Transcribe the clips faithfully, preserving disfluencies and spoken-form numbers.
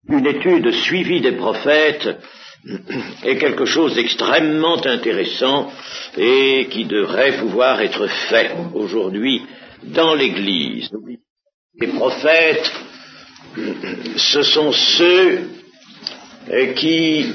Une étude suivie des prophètes est quelque chose d'extrêmement intéressant et qui devrait pouvoir être fait aujourd'hui dans l'Église. Les prophètes, ce sont ceux qui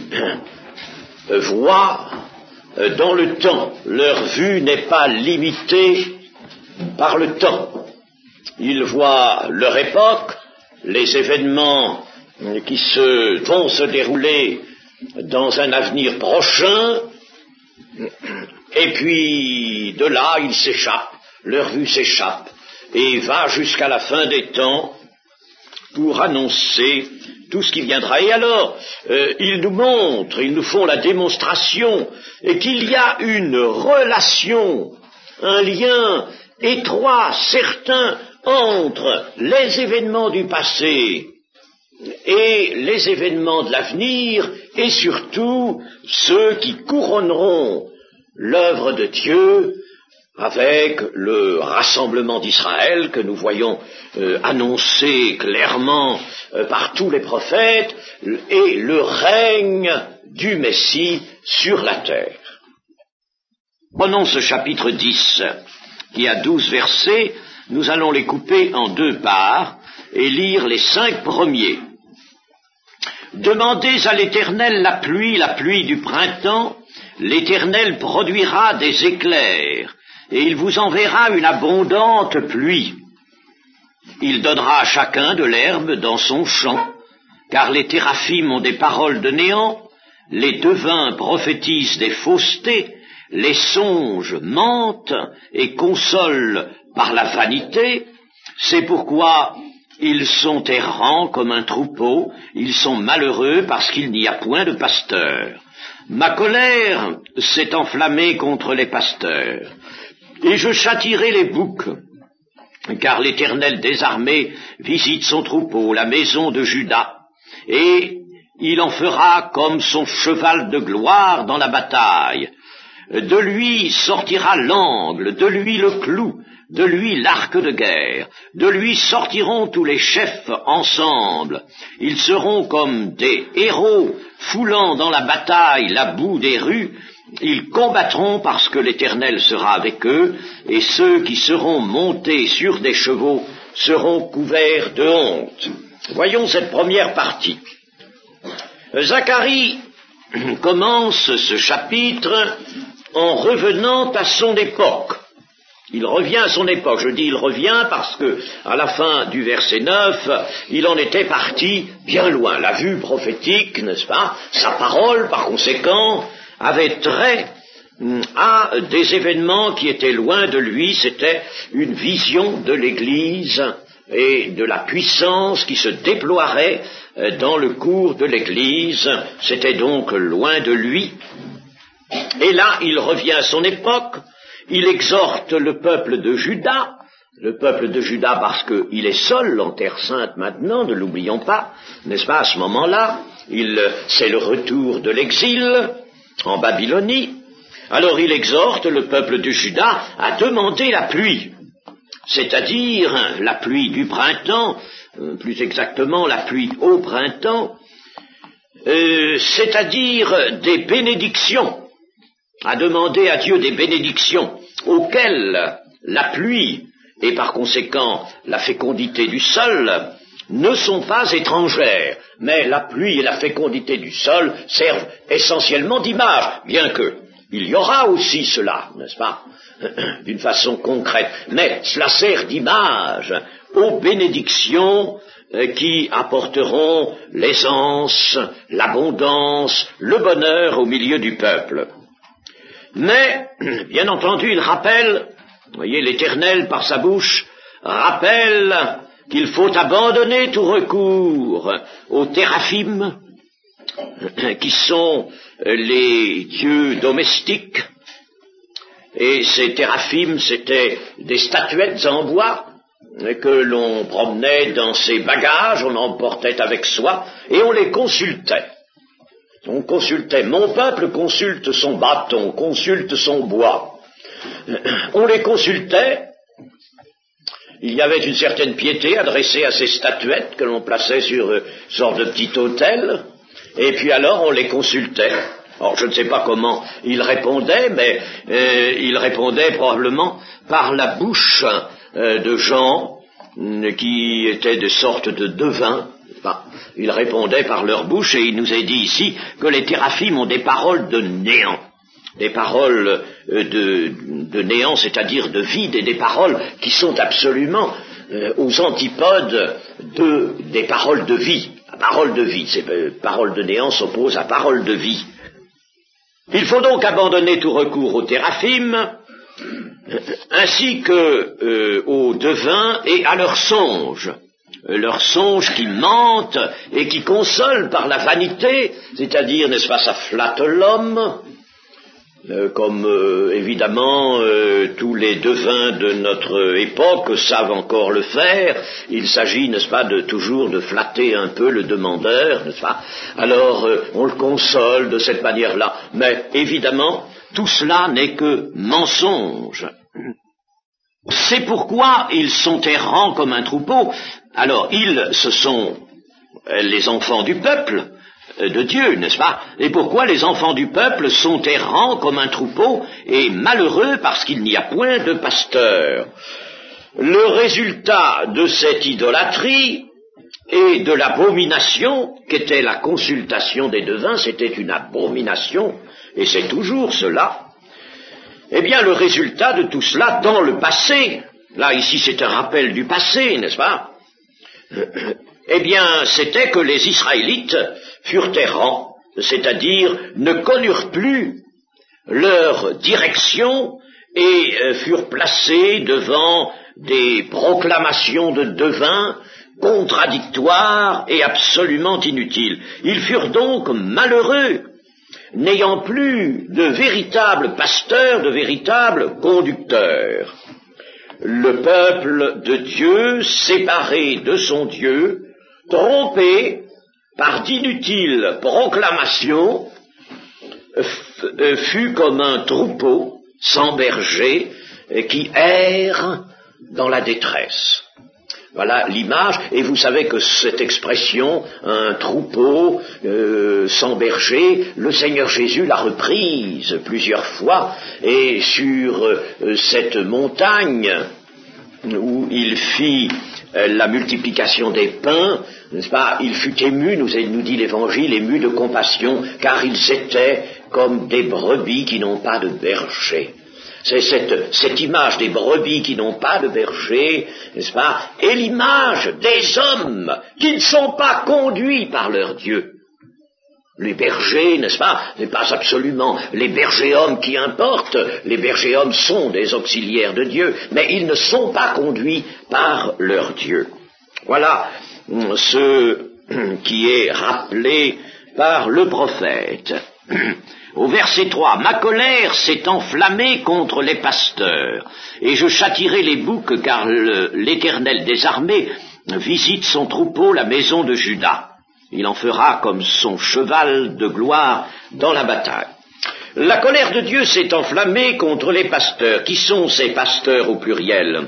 voient dans le temps. Leur vue n'est pas limitée par le temps. Ils voient leur époque, les événements qui se, vont se dérouler dans un avenir prochain, et puis de là ils s'échappent, leur vue s'échappe, et va jusqu'à la fin des temps pour annoncer tout ce qui viendra. Et alors, euh, ils nous montrent, ils nous font la démonstration, et qu'il y a une relation, un lien étroit, certain, entre les événements du passé et les événements de l'avenir, et surtout ceux qui couronneront l'œuvre de Dieu avec le rassemblement d'Israël que nous voyons euh, annoncé clairement euh, par tous les prophètes, et le règne du Messie sur la terre. Prenons ce chapitre dix, qui a douze versets. Nous allons les couper en deux parts et lire les cinq premiers. Demandez à l'Éternel la pluie, la pluie du printemps. L'Éternel produira des éclairs, et il vous enverra une abondante pluie. Il donnera à chacun de l'herbe dans son champ, car les téraphim ont des paroles de néant, les devins prophétisent des faussetés, les songes mentent et consolent par la vanité. C'est pourquoi ils sont errants comme un troupeau, ils sont malheureux parce qu'il n'y a point de pasteur. Ma colère s'est enflammée contre les pasteurs, et je châtierai les boucs, car l'Éternel des armées visite son troupeau, la maison de Juda, et il en fera comme son cheval de gloire dans la bataille. De lui sortira l'angle, de lui le clou, de lui l'arc de guerre, de lui sortiront tous les chefs ensemble. Ils seront comme des héros foulant dans la bataille la boue des rues. Ils combattront parce que l'Éternel sera avec eux, et ceux qui seront montés sur des chevaux seront couverts de honte. Voyons cette première partie. Zacharie commence ce chapitre en revenant à son époque. Il revient à son époque. Je dis il revient parce que, à la fin du verset neuf, il en était parti bien loin. La vue prophétique, n'est-ce pas, sa parole, par conséquent, avait trait à des événements qui étaient loin de lui. C'était une vision de l'Église et de la puissance qui se déploierait dans le cours de l'Église. C'était donc loin de lui. Et là, il revient à son époque. Il exhorte le peuple de Juda, le peuple de Juda parce qu'il est seul en Terre Sainte maintenant, ne l'oublions pas, n'est-ce pas, à ce moment-là, il, c'est le retour de l'exil en Babylonie. Alors il exhorte le peuple de Juda à demander la pluie, c'est-à-dire la pluie du printemps, euh, plus exactement la pluie au printemps, euh, c'est-à-dire des bénédictions, à demander à Dieu des bénédictions auxquelles la pluie et par conséquent la fécondité du sol ne sont pas étrangères, mais la pluie et la fécondité du sol servent essentiellement d'image, bien que il y aura aussi cela, n'est-ce pas, d'une façon concrète, mais cela sert d'image aux bénédictions qui apporteront l'aisance, l'abondance, le bonheur au milieu du peuple. Mais, bien entendu, il rappelle, vous voyez, l'Éternel, par sa bouche, rappelle qu'il faut abandonner tout recours aux téraphim, qui sont les dieux domestiques, et ces téraphim, c'étaient des statuettes en bois que l'on promenait dans ses bagages, on emportait avec soi, et on les consultait. On consultait, mon peuple consulte son bâton, consulte son bois. On les consultait, il y avait une certaine piété adressée à ces statuettes que l'on plaçait sur une sorte de petit autel, et puis alors on les consultait. Or, je ne sais pas comment il répondait, mais euh, il répondait probablement par la bouche euh, de gens euh, qui étaient de sorte de devins. Enfin, il répondait par leur bouche, et il nous est dit ici que les théraphim ont des paroles de néant. Des paroles euh, de, de néant, c'est-à-dire de vide, et des paroles qui sont absolument euh, aux antipodes de, des paroles de vie. La parole de vie, ces euh, paroles de néant s'opposent à paroles de vie. Il faut donc abandonner tout recours aux théraphim, ainsi que euh, aux devins et à leurs songes. Leurs songes qui mentent et qui consolent par la vanité, c'est-à-dire, n'est-ce pas, ça flatte l'homme, euh, comme euh, évidemment euh, tous les devins de notre époque savent encore le faire. Il s'agit, n'est-ce pas, de toujours de flatter un peu le demandeur, n'est-ce pas. Alors euh, on le console de cette manière-là, mais évidemment tout cela n'est que mensonge. C'est pourquoi ils sont errants comme un troupeau. Alors ils, ce sont les enfants du peuple de Dieu, n'est-ce pas? Et pourquoi les enfants du peuple sont errants comme un troupeau et malheureux parce qu'il n'y a point de pasteur? Le résultat de cette idolâtrie et de l'abomination qu'était la consultation des devins, c'était une abomination, et c'est toujours cela. Eh bien, le résultat de tout cela dans le passé, là ici c'est un rappel du passé, n'est-ce pas? Eh bien, c'était que les Israélites furent errants, c'est-à-dire ne connurent plus leur direction et euh, furent placés devant des proclamations de devins contradictoires et absolument inutiles. Ils furent donc malheureux, n'ayant plus de véritables pasteurs, de véritables conducteurs. Le peuple de Dieu, séparé de son Dieu, trompé par d'inutiles proclamations, fut comme un troupeau sans berger qui erre dans la détresse. Voilà l'image, et vous savez que cette expression, un troupeau euh, sans berger, le Seigneur Jésus l'a reprise plusieurs fois, et sur euh, cette montagne où il fit euh, la multiplication des pains, n'est-ce pas, il fut ému, nous, nous dit l'Évangile, ému de compassion, car ils étaient comme des brebis qui n'ont pas de berger. C'est cette, cette image des brebis qui n'ont pas de berger, n'est-ce pas, et l'image des hommes qui ne sont pas conduits par leur Dieu. Les bergers, n'est-ce pas, n'est pas absolument les bergers hommes qui importent, les bergers hommes sont des auxiliaires de Dieu, mais ils ne sont pas conduits par leur Dieu. Voilà ce qui est rappelé par le prophète. Au verset trois, « Ma colère s'est enflammée contre les pasteurs, et je châtirai les boucs, car le, l'Éternel des armées visite son troupeau, la maison de Juda. Il en fera comme son cheval de gloire dans la bataille. » La colère de Dieu s'est enflammée contre les pasteurs. Qui sont ces pasteurs au pluriel?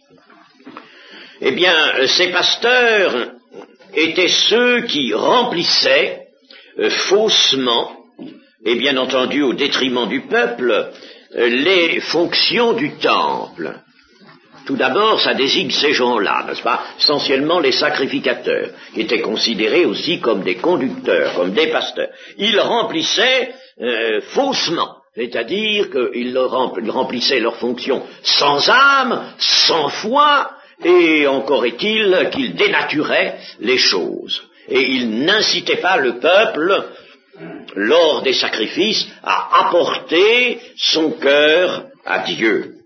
Eh bien, ces pasteurs étaient ceux qui remplissaient euh, faussement, et bien entendu au détriment du peuple, les fonctions du temple. Tout d'abord, ça désigne ces gens-là, n'est-ce pas, essentiellement les sacrificateurs, qui étaient considérés aussi comme des conducteurs, comme des pasteurs. Ils remplissaient euh, faussement, c'est-à-dire qu'ils remplissaient leurs fonctions sans âme, sans foi, et encore est-il qu'ils dénaturaient les choses. Et ils n'incitaient pas le peuple lors des sacrifices, à apporter son cœur à Dieu.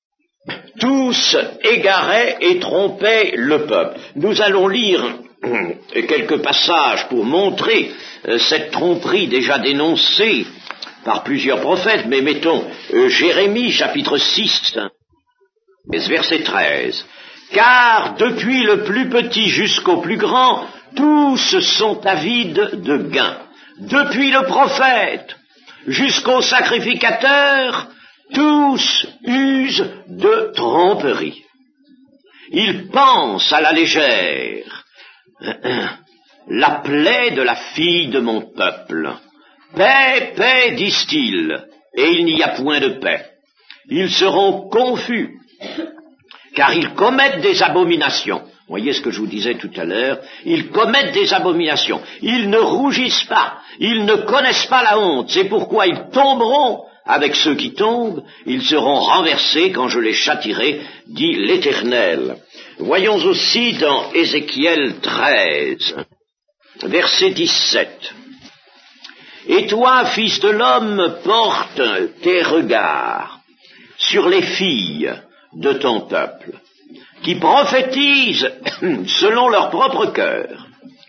Tous égaraient et trompaient le peuple. Nous allons lire quelques passages pour montrer cette tromperie déjà dénoncée par plusieurs prophètes, mais mettons Jérémie chapitre six, verset treize. « Car depuis le plus petit jusqu'au plus grand, tous sont avides de gain. Depuis le prophète jusqu'au sacrificateur, tous usent de tromperie. Ils pensent à la légère la plaie de la fille de mon peuple. Paix, paix, disent-ils, et il n'y a point de paix. Ils seront confus, car ils commettent des abominations. Voyez ce que je vous disais tout à l'heure, ils commettent des abominations. Ils ne rougissent pas, ils ne connaissent pas la honte. C'est pourquoi ils tomberont avec ceux qui tombent, ils seront renversés quand je les châtierai, dit l'Éternel. Voyons aussi dans Ézéchiel treize, verset dix-sept. Et toi, fils de l'homme, porte tes regards sur les filles de ton peuple, qui prophétisent selon leur propre cœur,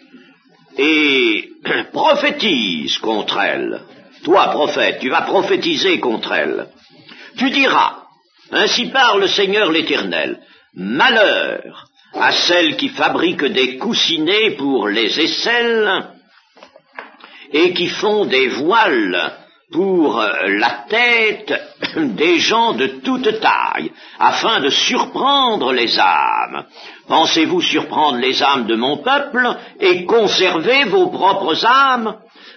et prophétise contre elles. Toi, prophète, tu vas prophétiser contre elles. Tu diras, ainsi parle le Seigneur l'Éternel, malheur à celles qui fabriquent des coussinets pour les aisselles et qui font des voiles pour la tête des gens de toute taille, afin de surprendre les âmes. Pensez-vous surprendre les âmes de mon peuple et conserver vos propres âmes?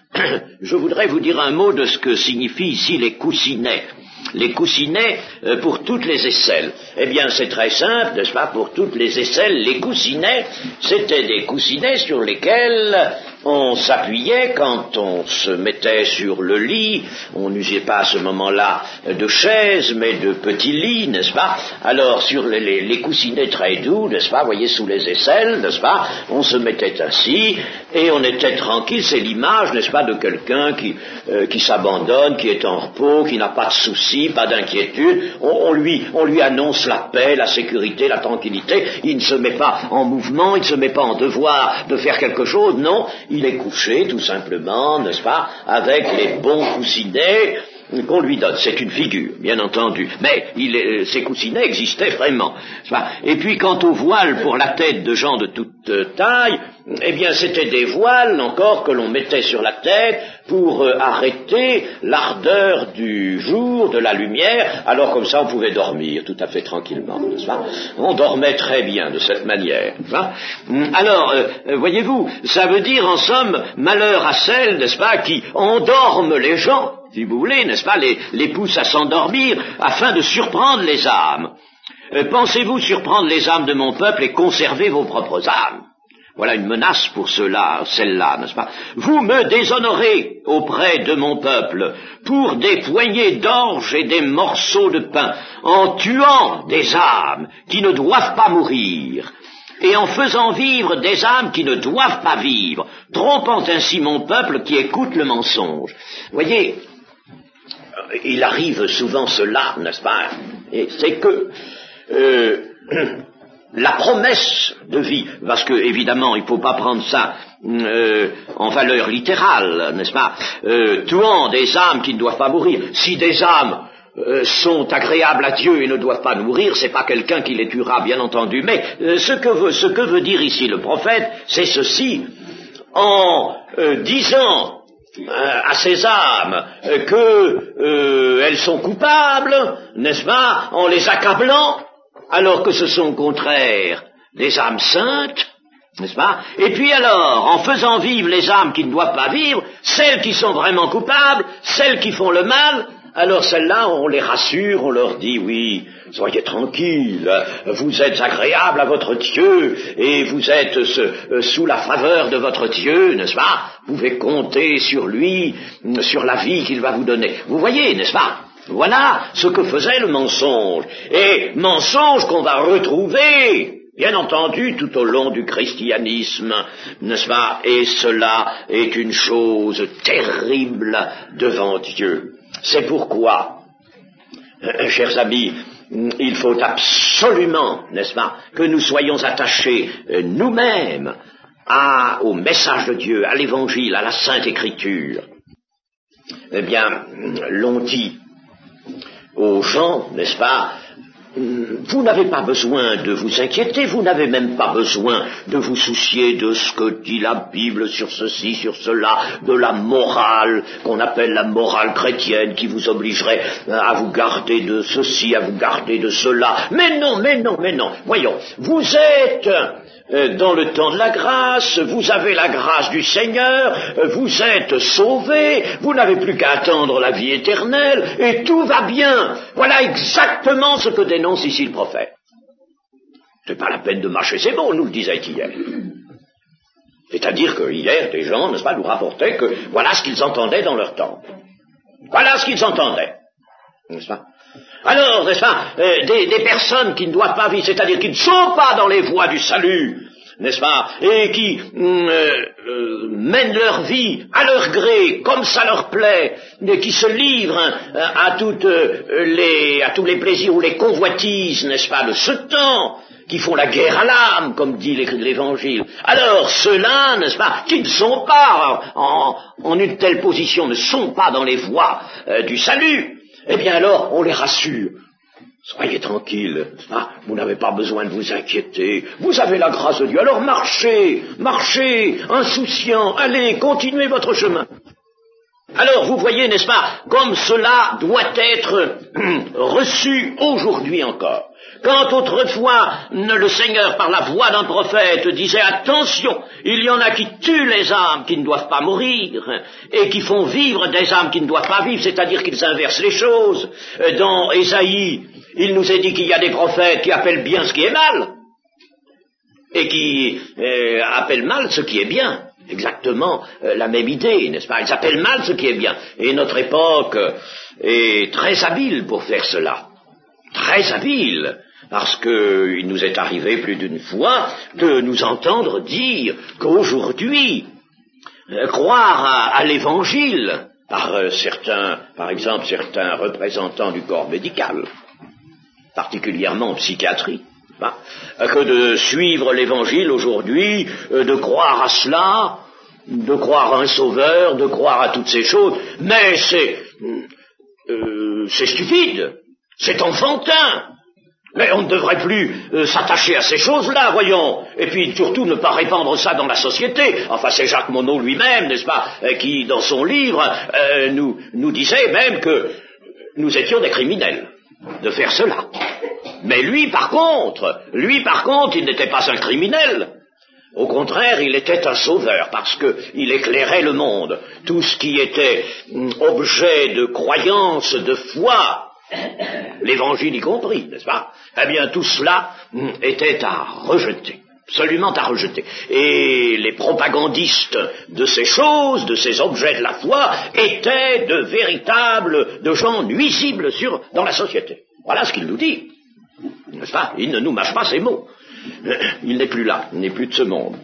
Je voudrais vous dire un mot de ce que signifient ici les coussinets. Les coussinets euh, pour toutes les aisselles. Eh bien, c'est très simple, n'est-ce pas, pour toutes les aisselles, les coussinets, c'était des coussinets sur lesquels on s'appuyait quand on se mettait sur le lit. On n'usait pas à ce moment-là de chaises, mais de petits lits, n'est-ce pas? Alors, sur les, les, les coussinets très doux, n'est-ce pas, voyez, sous les aisselles, n'est-ce pas, on se mettait ainsi, et on était tranquille. C'est l'image, n'est-ce pas, de quelqu'un qui, euh, qui s'abandonne, qui est en repos, qui n'a pas de soucis, pas d'inquiétude. On, on, lui, on lui annonce la paix, la sécurité, la tranquillité. Il ne se met pas en mouvement, il ne se met pas en devoir de faire quelque chose, non. Il est couché, tout simplement, n'est-ce pas, avec les bons coussinets qu'on lui donne. C'est une figure, bien entendu. Mais il est, ces coussinets existaient vraiment. Et puis, quant aux voiles pour la tête de gens de toute taille, eh bien, c'était des voiles, encore, que l'on mettait sur la tête pour euh, arrêter l'ardeur du jour, de la lumière. Alors, comme ça, on pouvait dormir tout à fait tranquillement, n'est-ce pas? On dormait très bien de cette manière. Alors, euh, voyez-vous, ça veut dire, en somme, malheur à celles, n'est-ce pas, qui endorment les gens, si vous voulez, n'est-ce pas, les, les poussent à s'endormir afin de surprendre les âmes. Euh, pensez-vous surprendre les âmes de mon peuple et conserver vos propres âmes? Voilà une menace pour ceux-là, celle-là, n'est-ce pas? Vous me déshonorez auprès de mon peuple pour des poignées d'orge et des morceaux de pain, en tuant des âmes qui ne doivent pas mourir, et en faisant vivre des âmes qui ne doivent pas vivre, trompant ainsi mon peuple qui écoute le mensonge. Voyez, il arrive souvent cela, n'est-ce pas? Et c'est que euh, la promesse de vie, parce que évidemment il ne faut pas prendre ça euh, en valeur littérale, n'est-ce pas, euh, tuant des âmes qui ne doivent pas mourir. Si des âmes euh, sont agréables à Dieu et ne doivent pas mourir, c'est pas quelqu'un qui les tuera, bien entendu. Mais euh, ce que veut, ce que veut dire ici le prophète, c'est ceci: en euh, disant Euh, à ces âmes euh, que euh, elles sont coupables, n'est-ce pas, en les accablant, alors que ce sont au contraire des âmes saintes, n'est-ce pas? Et puis alors, en faisant vivre les âmes qui ne doivent pas vivre, celles qui sont vraiment coupables, celles qui font le mal, alors celles-là, on les rassure, on leur dit, oui, soyez tranquilles, vous êtes agréables à votre Dieu, et vous êtes ce, euh, sous la faveur de votre Dieu, n'est-ce pas? Vous pouvez compter sur lui, sur la vie qu'il va vous donner. Vous voyez, n'est-ce pas? Voilà ce que faisait le mensonge. Et mensonge qu'on va retrouver, bien entendu, tout au long du christianisme, n'est-ce pas? Et cela est une chose terrible devant Dieu. C'est pourquoi, euh, chers amis, il faut absolument, n'est-ce pas, que nous soyons attachés euh, nous-mêmes à, au message de Dieu, à l'Évangile, à la Sainte Écriture. Eh bien, l'on dit aux gens, n'est-ce pas, vous n'avez pas besoin de vous inquiéter, vous n'avez même pas besoin de vous soucier de ce que dit la Bible sur ceci, sur cela, de la morale qu'on appelle la morale chrétienne qui vous obligerait à vous garder de ceci, à vous garder de cela. Mais non, mais non, mais non. Voyons, vous êtes euh, dans le temps de la grâce, vous avez la grâce du Seigneur, euh, vous êtes sauvés, vous n'avez plus qu'à attendre la vie éternelle et tout va bien. Voilà exactement ce que dénonce ici le prophète. C'est pas la peine de mâcher ses mots, nous le disait hier. C'est-à-dire que hier, des gens, n'est-ce pas, nous rapportaient que voilà ce qu'ils entendaient dans leur temple. Voilà ce qu'ils entendaient. N'est-ce pas? Alors, n'est-ce pas, euh, des, des personnes qui ne doivent pas vivre, c'est-à-dire qui ne sont pas dans les voies du salut, n'est-ce pas, et qui euh, euh, mènent leur vie à leur gré, comme ça leur plaît, et qui se livrent hein, à, toutes, euh, les, à tous les plaisirs ou les convoitises, n'est-ce pas, de ce temps, qui font la guerre à l'âme, comme dit l'Évangile. Alors, ceux-là, n'est-ce pas, qui ne sont pas en, en une telle position, ne sont pas dans les voies euh, du salut, eh bien alors, on les rassure. Soyez tranquilles, ah, vous n'avez pas besoin de vous inquiéter, vous avez la grâce de Dieu, alors marchez, marchez, insouciants, allez, continuez votre chemin. Alors, vous voyez, n'est-ce pas, comme cela doit être reçu aujourd'hui encore. Quand autrefois le Seigneur, par la voix d'un prophète, disait « Attention, il y en a qui tuent les âmes qui ne doivent pas mourir et qui font vivre des âmes qui ne doivent pas vivre, c'est-à-dire qu'ils inversent les choses. » Dans Ésaïe, il nous est dit qu'il y a des prophètes qui appellent bien ce qui est mal et qui euh, appellent mal ce qui est bien. Exactement euh, la même idée, n'est-ce pas? Ils appellent mal ce qui est bien. Et notre époque est très habile pour faire cela. Très habile. Parce qu'il nous est arrivé plus d'une fois de nous entendre dire qu'aujourd'hui, euh, croire à, à l'Évangile par euh, certains, par exemple certains représentants du corps médical, particulièrement en psychiatrie, hein, que de suivre l'Évangile aujourd'hui, euh, de croire à cela, de croire à un sauveur, de croire à toutes ces choses, mais c'est, euh, c'est stupide, c'est enfantin. Mais on ne devrait plus euh, s'attacher à ces choses-là, voyons, et puis surtout ne pas répandre ça dans la société. Enfin, c'est Jacques Monod lui-même, n'est-ce pas, euh, qui, dans son livre, euh, nous, nous disait même que nous étions des criminels de faire cela. Mais lui, par contre, lui, par contre, il n'était pas un criminel. Au contraire, il était un sauveur, parce qu'il éclairait le monde. Tout ce qui était hum, objet de croyance, de foi, l'Évangile y compris, n'est-ce pas? Eh bien, tout cela hum, était à rejeter, absolument à rejeter. Et les propagandistes de ces choses, de ces objets de la foi, étaient de véritables, de gens nuisibles sur, dans la société. Voilà ce qu'il nous dit, n'est-ce pas? Il ne nous mâche pas ses mots. Il n'est plus là, il n'est plus de ce monde.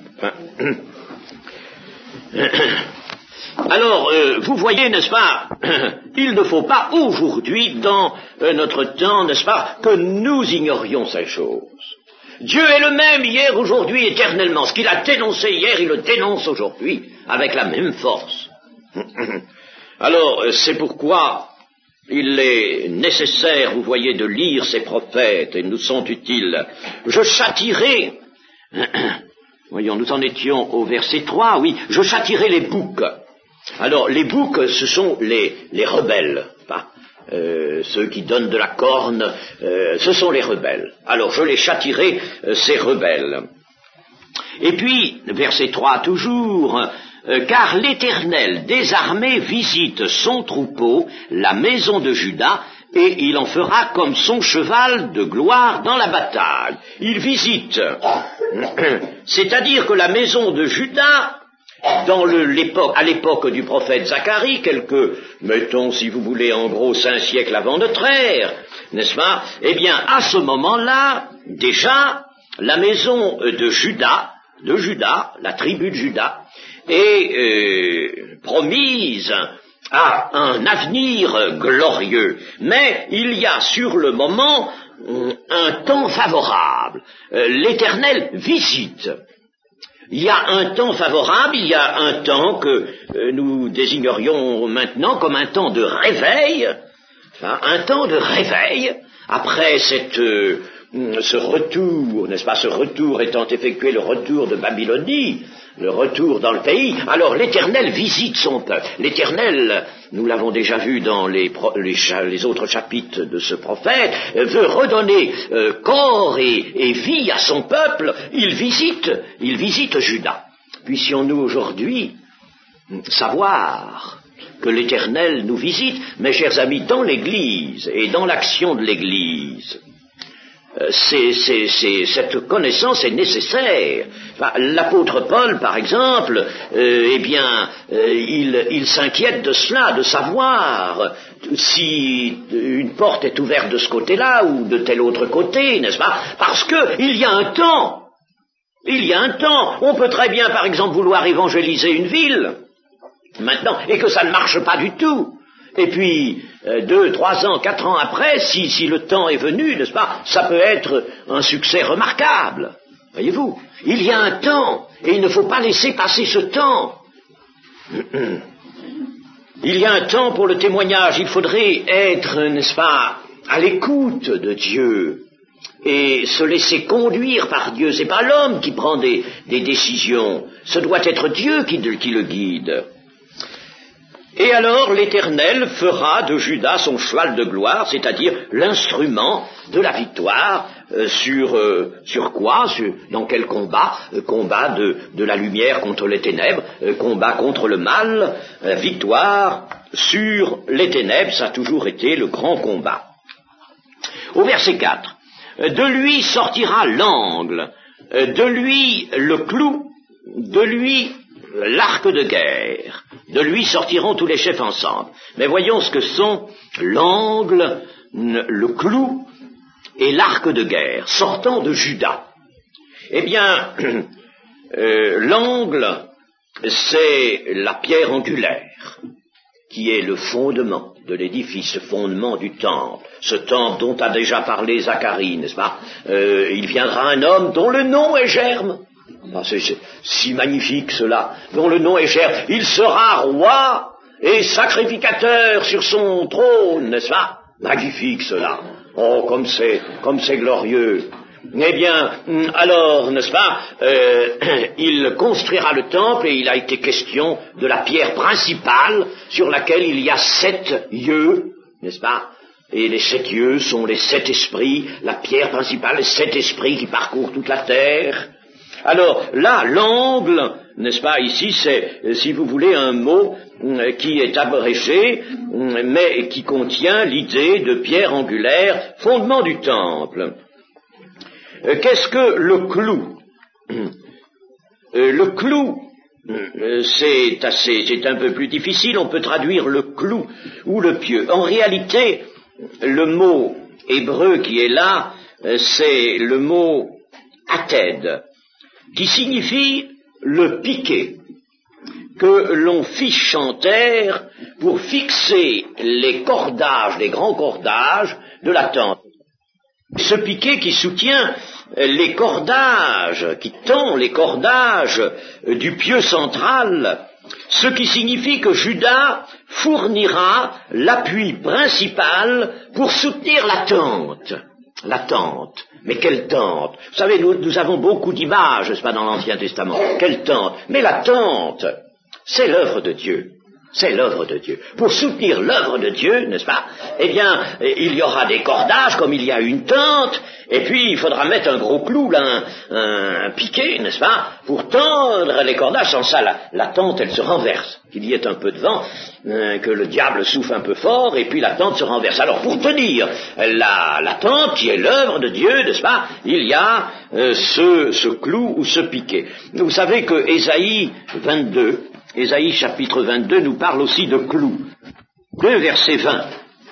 Alors, euh, vous voyez, n'est-ce pas, il ne faut pas aujourd'hui, dans euh, notre temps, n'est-ce pas, que nous ignorions ces choses. Dieu est le même hier, aujourd'hui, éternellement. Ce qu'il a dénoncé hier, il le dénonce aujourd'hui, avec la même force. Alors, euh, c'est pourquoi il est nécessaire, vous voyez, de lire ces prophètes, et nous sont utiles. Je châtierai, voyons, nous en étions au verset trois, oui, je châtierai les boucs. Alors, les boucs, ce sont les, les rebelles, pas, euh, ceux qui donnent de la corne, euh, ce sont les rebelles. Alors, je les châtierai, euh, ces rebelles. Et puis, verset trois toujours, euh, car l'Éternel des armées visite son troupeau, la maison de Juda, et il en fera comme son cheval de gloire dans la bataille. Il visite, c'est-à-dire que la maison de Juda, dans le, l'époque, à l'époque du prophète Zacharie, quelques, mettons si vous voulez, en gros cinq siècles avant notre ère, n'est-ce pas? Eh bien, à ce moment-là, déjà, la maison de Juda, de Juda, la tribu de Juda, est euh, promise à un avenir glorieux. Mais il y a sur le moment un temps favorable. Euh, L'Éternel visite. Il y a un temps favorable, il y a un temps que euh, nous désignerions maintenant comme un temps de réveil hein, un temps de réveil, après cette, euh, ce retour, n'est-ce pas, ce retour étant effectué, le retour de Babylonie, le retour dans le pays, alors l'Éternel visite son peuple. L'Éternel, nous l'avons déjà vu dans les, les, les autres chapitres de ce prophète, veut redonner euh, corps et, et vie à son peuple. Il visite, il visite Juda. Puissions-nous aujourd'hui savoir que l'Éternel nous visite, mes chers amis, dans l'Église et dans l'action de l'Église. C'est, c'est, c'est, cette connaissance est nécessaire. Enfin, l'apôtre Paul, par exemple, euh, eh bien, euh, il, il s'inquiète de cela, de savoir si une porte est ouverte de ce côté-là ou de tel autre côté, n'est-ce pas? Parce que il y a un temps. Il y a un temps. On peut très bien, par exemple, vouloir évangéliser une ville, maintenant, et que ça ne marche pas du tout. Et puis, euh, deux, trois ans, quatre ans après, si, si le temps est venu, n'est-ce pas, ça peut être un succès remarquable. Voyez-vous, il y a un temps, et il ne faut pas laisser passer ce temps. Il y a un temps pour le témoignage, il faudrait être, n'est-ce pas, à l'écoute de Dieu, et se laisser conduire par Dieu. C'est pas l'homme qui prend des, des décisions, ce doit être Dieu qui, qui le guide. Et alors l'Éternel fera de Juda son cheval de gloire, c'est-à-dire l'instrument de la victoire, euh, sur, euh, sur quoi, sur, dans quel combat, euh, combat de, de la lumière contre les ténèbres, euh, combat contre le mal, euh, victoire sur les ténèbres, ça a toujours été le grand combat. Au verset quatre, de lui sortira l'angle, euh, de lui le clou, de lui l'arc de guerre. De lui sortiront tous les chefs ensemble. Mais voyons ce que sont l'angle, le clou et l'arc de guerre, sortant de Juda. Eh bien, euh, l'angle, c'est la pierre angulaire, qui est le fondement de l'édifice, le fondement du temple. Ce temple dont a déjà parlé Zacharie, n'est-ce pas? euh, Il viendra un homme dont le nom est Germe. Ah, c'est, c'est si magnifique cela, dont le nom est cher. Il sera roi et sacrificateur sur son trône, n'est-ce pas? Magnifique cela. Oh, comme c'est, comme c'est glorieux. Eh bien, alors, n'est-ce pas, euh, il construira le temple et il a été question de la pierre principale sur laquelle il y a sept yeux, n'est-ce pas? Et les sept yeux sont les sept esprits, la pierre principale, les sept esprits qui parcourent toute la terre. Alors là, l'angle, n'est-ce pas, ici c'est, si vous voulez, un mot euh, qui est abrégé, euh, mais qui contient l'idée de pierre angulaire, fondement du temple. Euh, qu'est-ce que le clou? euh, Le clou, euh, c'est assez, c'est un peu plus difficile, on peut traduire le clou ou le pieu. En réalité, le mot hébreu qui est là, euh, c'est le mot athède, qui signifie le piquet, que l'on fiche en terre pour fixer les cordages, les grands cordages de la tente. Ce piquet qui soutient les cordages, qui tend les cordages du pieu central, ce qui signifie que Juda fournira l'appui principal pour soutenir la tente. La tente. Mais quelle tente? Vous savez, nous, nous avons beaucoup d'images, n'est-ce pas, dans l'Ancien Testament. Quelle tente? Mais la tente, c'est l'œuvre de Dieu. C'est l'œuvre de Dieu. Pour soutenir l'œuvre de Dieu, n'est-ce pas, eh bien, il y aura des cordages comme il y a une tente, et puis il faudra mettre un gros clou, là, un, un piquet, n'est-ce pas, pour tendre les cordages. Sans ça, la, la tente, elle se renverse. Qu'il y ait un peu de vent, euh, que le diable souffle un peu fort, et puis la tente se renverse. Alors, pour tenir la, la tente, qui est l'œuvre de Dieu, n'est-ce pas, il y a euh, ce, ce clou ou ce piquet. Vous savez que Ésaïe vingt-deux, Ésaïe chapitre vingt-deux nous parle aussi de clous. deux verset vingt.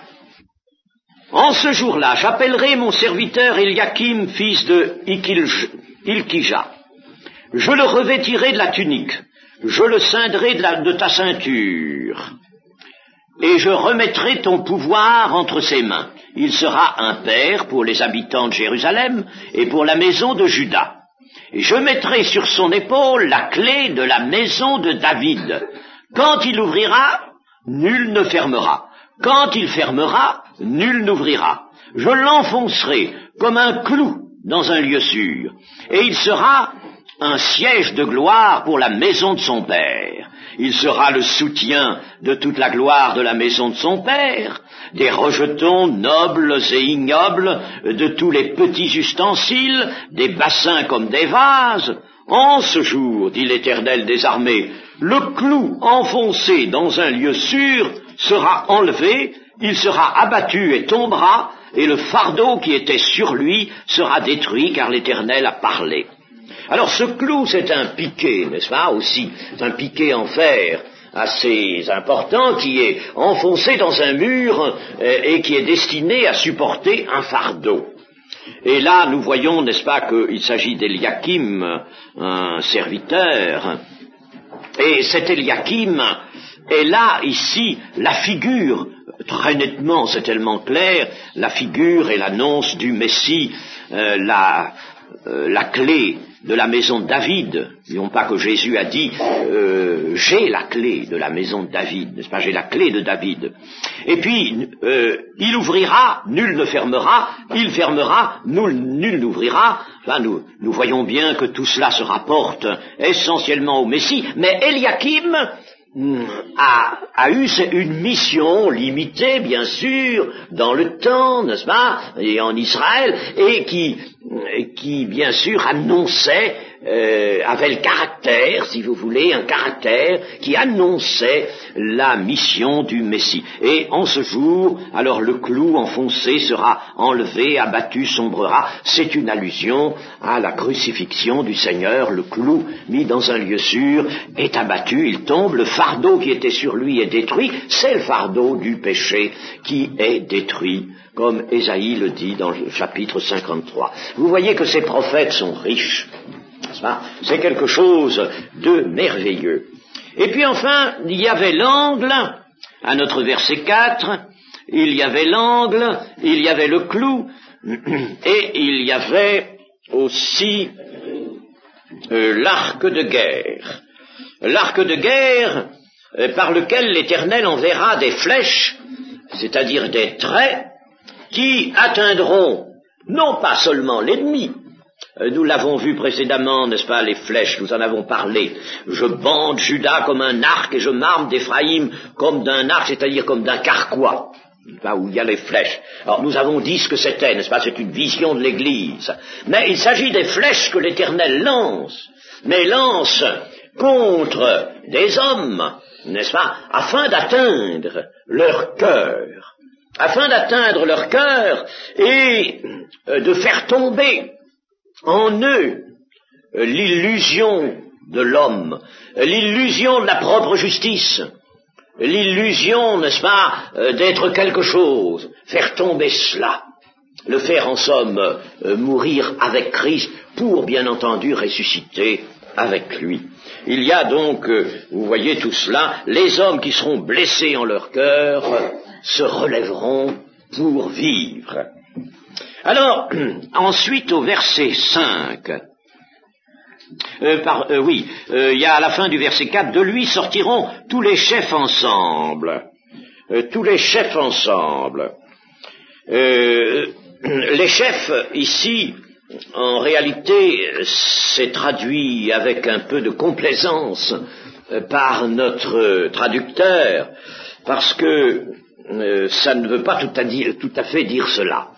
En ce jour-là, j'appellerai mon serviteur Eliakim, fils de Hilkija. Je le revêtirai de la tunique, je le ceindrai de, la, de ta ceinture, et je remettrai ton pouvoir entre ses mains. Il sera un père pour les habitants de Jérusalem et pour la maison de Juda. Et je mettrai sur son épaule la clé de la maison de David. Quand il ouvrira, nul ne fermera. Quand il fermera, nul n'ouvrira. Je l'enfoncerai comme un clou dans un lieu sûr, et il sera un siège de gloire pour la maison de son père. Il sera le soutien de toute la gloire de la maison de son père, des rejetons nobles et ignobles, de tous les petits ustensiles, des bassins comme des vases. En ce jour, dit l'Éternel des armées, le clou enfoncé dans un lieu sûr sera enlevé, il sera abattu et tombera, et le fardeau qui était sur lui sera détruit, car l'Éternel a parlé. Alors ce clou, c'est un piquet, n'est-ce pas, aussi, c'est un piquet en fer assez important qui est enfoncé dans un mur euh, et qui est destiné à supporter un fardeau. Et là, nous voyons, n'est-ce pas, qu'il s'agit d'Eliakim, un serviteur, et cet Eliakim est là, ici, la figure, très nettement, c'est tellement clair, la figure et l'annonce du Messie, euh, la, euh, la clé de la maison de David. N'oublions pas que Jésus a dit euh, j'ai la clé de la maison de David, n'est-ce pas, j'ai la clé de David. Et puis euh, il ouvrira, nul ne fermera, il fermera, nul, nul n'ouvrira. Enfin, nous, nous voyons bien que tout cela se rapporte essentiellement au Messie, mais Eliakim a, a eu une mission limitée, bien sûr, dans le temps, n'est-ce pas, et en Israël, et qui, qui bien sûr, annonçait, euh, avait le caractère, si vous voulez, un caractère qui annonçait la mission du Messie. Et en ce jour, alors le clou enfoncé sera enlevé, abattu, sombrera. C'est une allusion à la crucifixion du Seigneur. Le clou, mis dans un lieu sûr, est abattu, il tombe, le fardeau qui était sur lui est détruit. C'est le fardeau du péché qui est détruit, comme Ésaïe le dit dans le chapitre cinquante-trois. Vous voyez que ces prophètes sont riches. C'est quelque chose de merveilleux. Et puis enfin, il y avait l'angle, à notre verset quatre, il y avait l'angle, il y avait le clou, et il y avait aussi euh, l'arc de guerre. L'arc de guerre euh, par lequel l'Éternel enverra des flèches, c'est-à-dire des traits, qui atteindront non pas seulement l'ennemi. Nous l'avons vu précédemment, n'est-ce pas, les flèches, nous en avons parlé. Je bande Juda comme un arc et je m'arme d'Éphraïm comme d'un arc, c'est-à-dire comme d'un carquois, là où il y a les flèches. Alors nous avons dit ce que c'était, n'est-ce pas, c'est une vision de l'Église. Mais il s'agit des flèches que l'Éternel lance, mais lance contre des hommes, n'est-ce pas, afin d'atteindre leur cœur, afin d'atteindre leur cœur et de faire tomber en eux l'illusion de l'homme, l'illusion de la propre justice, l'illusion, n'est-ce pas, d'être quelque chose, faire tomber cela, le faire en somme mourir avec Christ pour, bien entendu, ressusciter avec lui. Il y a donc, vous voyez tout cela, les hommes qui seront blessés en leur cœur se relèveront pour vivre. Alors, ensuite au verset cinq, euh, par, euh, oui, euh, il y a à la fin du verset quatre, de lui sortiront tous les chefs ensemble, euh, tous les chefs ensemble. Euh, les chefs, ici, en réalité, c'est traduit avec un peu de complaisance euh, par notre traducteur, parce que euh, ça ne veut pas tout à, dire, tout à fait dire cela.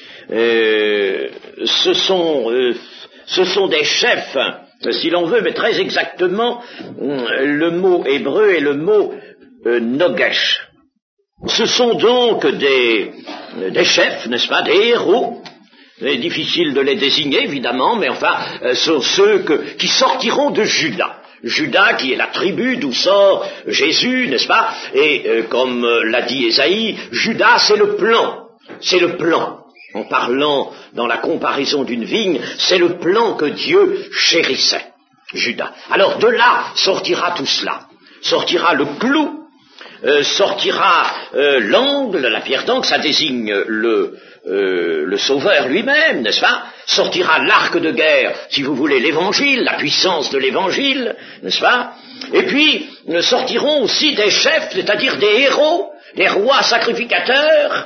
Euh, ce sont, euh, ce sont des chefs, si l'on veut, mais très exactement, le mot hébreu est le mot euh, nogesh. Ce sont donc des, des chefs, n'est-ce pas, des héros. C'est difficile de les désigner, évidemment, mais enfin, euh, sont ceux que, qui sortiront de Juda. Juda, qui est la tribu d'où sort Jésus, n'est-ce pas? Et euh, comme euh, l'a dit Ésaïe, Juda, c'est le plan, c'est le plan. En parlant dans la comparaison d'une vigne, c'est le plan que Dieu chérissait, Juda. Alors de là sortira tout cela, sortira le clou, euh, sortira euh, l'angle, la pierre d'angle, ça désigne le, euh, le Sauveur lui-même, n'est-ce pas? sortira l'arc de guerre, si vous voulez, l'évangile, la puissance de l'évangile, n'est-ce pas? Et puis, sortiront aussi des chefs, c'est-à-dire des héros, des rois sacrificateurs,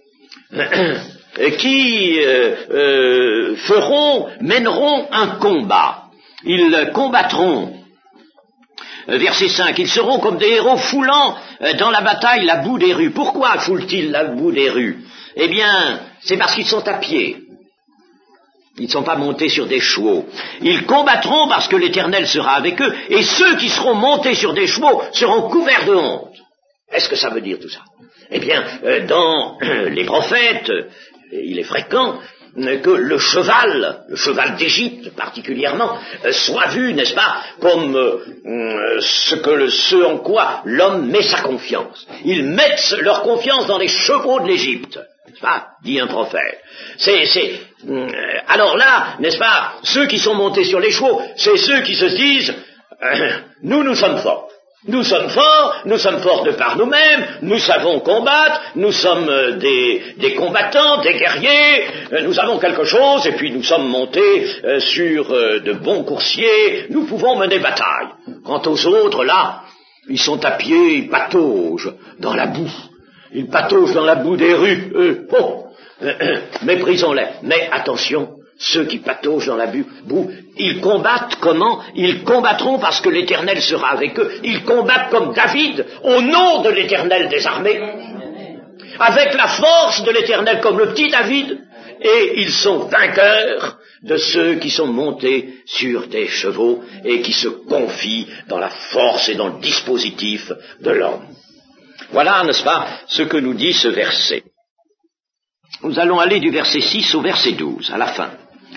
qui euh, euh, feront, mèneront un combat. Ils combattront. Verset cinq, ils seront comme des héros foulant dans la bataille la boue des rues. Pourquoi foulent-ils la boue des rues? Eh bien, c'est parce qu'ils sont à pied. Ils ne sont pas montés sur des chevaux. Ils combattront parce que l'Éternel sera avec eux, et ceux qui seront montés sur des chevaux seront couverts de honte. Est-ce que ça veut dire tout ça? Eh bien, dans les prophètes, il est fréquent que le cheval, le cheval d'Égypte particulièrement, soit vu, n'est-ce pas, comme euh, ce, que le, ce en quoi l'homme met sa confiance. Ils mettent leur confiance dans les chevaux de l'Égypte, n'est-ce pas, dit un prophète. C'est, c'est, euh, alors là, n'est-ce pas, ceux qui sont montés sur les chevaux, c'est ceux qui se disent, euh, nous, nous sommes forts. Nous sommes forts, nous sommes forts de par nous-mêmes, nous savons combattre, nous sommes euh, des, des combattants, des guerriers, euh, nous avons quelque chose, et puis nous sommes montés euh, sur euh, de bons coursiers, nous pouvons mener bataille. Quant aux autres, là, ils sont à pied, ils pataugent dans la boue, ils pataugent dans la boue des rues, eux, oh, euh, euh, méprisons-les, mais attention, ceux qui pataugent dans la boue, ils combattent comment? Ils combattront parce que l'Éternel sera avec eux. Ils combattent comme David, au nom de l'Éternel des armées, avec la force de l'Éternel comme le petit David, et ils sont vainqueurs de ceux qui sont montés sur des chevaux et qui se confient dans la force et dans le dispositif de l'homme. Voilà, n'est-ce pas, ce que nous dit ce verset. Nous allons aller du verset six au verset douze, à la fin.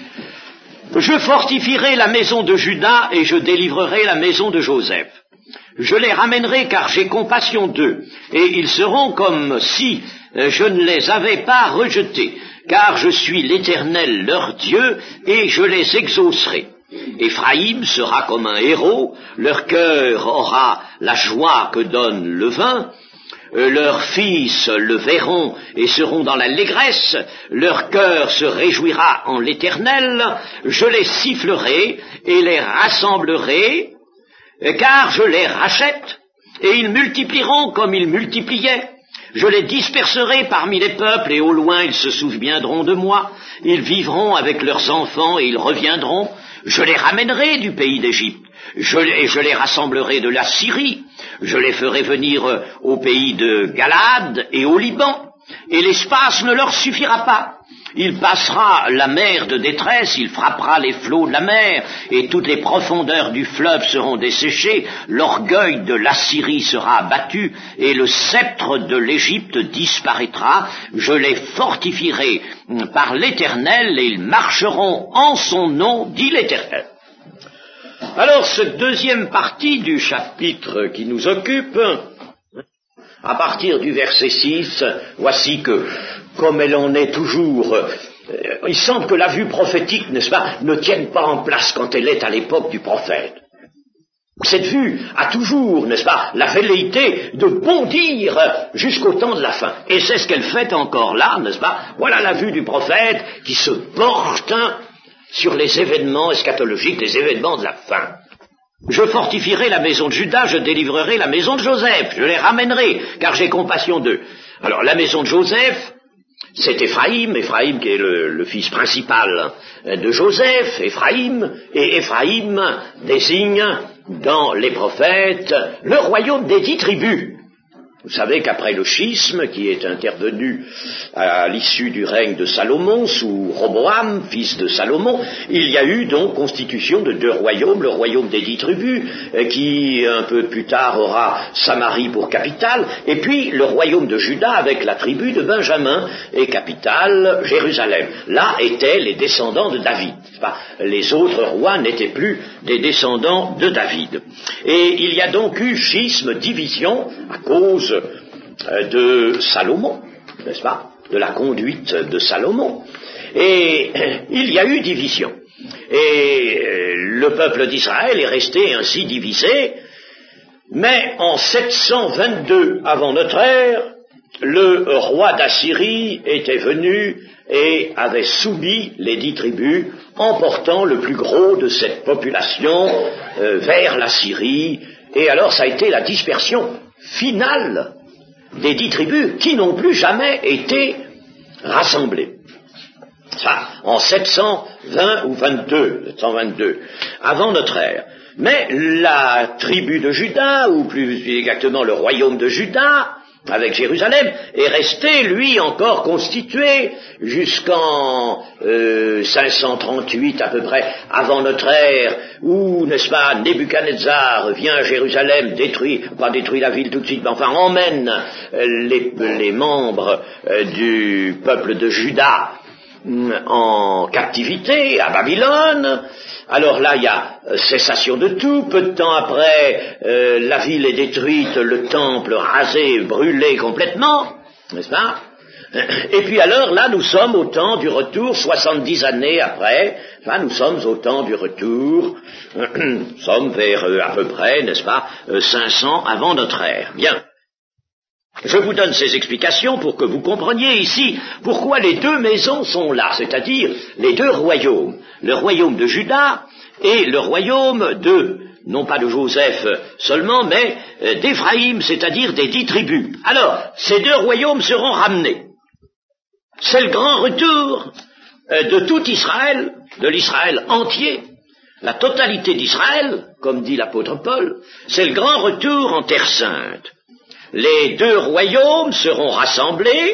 Je fortifierai la maison de Juda et je délivrerai la maison de Joseph. Je les ramènerai car j'ai compassion d'eux, et ils seront comme si je ne les avais pas rejetés, car je suis l'Éternel leur Dieu, et je les exaucerai. Éphraïm sera comme un héros, leur cœur aura la joie que donne le vin, leurs fils le verront et seront dans l'allégresse, leur cœur se réjouira en l'Éternel, je les sifflerai et les rassemblerai, car je les rachète, et ils multiplieront comme ils multipliaient. Je les disperserai parmi les peuples, et au loin ils se souviendront de moi. Ils vivront avec leurs enfants, et ils reviendront. Je les ramènerai du pays d'Égypte, je, et je les rassemblerai de la Syrie. Je les ferai venir au pays de Galade et au Liban, et l'espace ne leur suffira pas. Il passera la mer de détresse, il frappera les flots de la mer, et toutes les profondeurs du fleuve seront desséchées, l'orgueil de l'Assyrie sera abattu, et le sceptre de l'Égypte disparaîtra. Je les fortifierai par l'Éternel, et ils marcheront en son nom, dit l'Éternel. Alors, cette deuxième partie du chapitre qui nous occupe, à partir du verset six, voici que, comme elle en est toujours, euh, il semble que la vue prophétique, n'est-ce pas, ne tienne pas en place quand elle est à l'époque du prophète. Cette vue a toujours, n'est-ce pas, la velléité de bondir jusqu'au temps de la fin. Et c'est ce qu'elle fait encore là, n'est-ce pas? Voilà la vue du prophète qui se porte sur les événements eschatologiques, les événements de la fin. Je fortifierai la maison de Juda, je délivrerai la maison de Joseph, je les ramènerai, car j'ai compassion d'eux. Alors, la maison de Joseph, c'est Éphraïm, Éphraïm qui est le, le fils principal de Joseph, Éphraïm, et Éphraïm désigne dans les prophètes le royaume des dix tribus. Vous savez qu'après le schisme qui est intervenu à l'issue du règne de Salomon, sous Roboam, fils de Salomon, il y a eu donc constitution de deux royaumes, le royaume des dix tribus, qui un peu plus tard aura Samarie pour capitale, et puis le royaume de Juda avec la tribu de Benjamin et capitale Jérusalem. Là étaient les descendants de David. Les autres rois n'étaient plus des descendants de David. Et il y a donc eu schisme, division, à cause de Salomon, n'est-ce pas, de la conduite de Salomon. Et il y a eu division. Et le peuple d'Israël est resté ainsi divisé, mais en sept cent vingt-deux avant notre ère, le roi d'Assyrie était venu et avait soumis les dix tribus, emportant le plus gros de cette population euh, vers la Syrie, et alors ça a été la dispersion finale des dix tribus qui n'ont plus jamais été rassemblées. Ça, en sept cent vingt ou vingt-deux, sept cent vingt-deux, avant notre ère. Mais la tribu de Juda, ou plus exactement le royaume de Juda, avec Jérusalem, est resté, lui, encore constitué jusqu'en euh, cinq cent trente-huit à peu près, avant notre ère, où, n'est-ce pas, Nebuchadnezzar vient à Jérusalem, détruit, pas détruit la ville tout de suite, mais enfin emmène euh, les, les membres euh, du peuple de Juda en captivité à Babylone. Alors là, il y a cessation de tout. Peu de temps après, euh, la ville est détruite, le temple rasé, brûlé complètement, n'est-ce pas? Et puis alors, là, nous sommes au temps du retour, soixante-dix années après, là, nous sommes au temps du retour, nous sommes vers euh, à peu près, n'est-ce pas, euh, cinq cents avant notre ère. Bien. Je vous donne ces explications pour que vous compreniez ici pourquoi les deux maisons sont là, c'est-à-dire les deux royaumes, le royaume de Juda et le royaume de, non pas de Joseph seulement, mais euh, d'Éphraïm, c'est-à-dire des dix tribus. Alors, ces deux royaumes seront ramenés. C'est le grand retour euh, de tout Israël, de l'Israël entier, la totalité d'Israël, comme dit l'apôtre Paul, c'est le grand retour en Terre Sainte. Les deux royaumes seront rassemblés,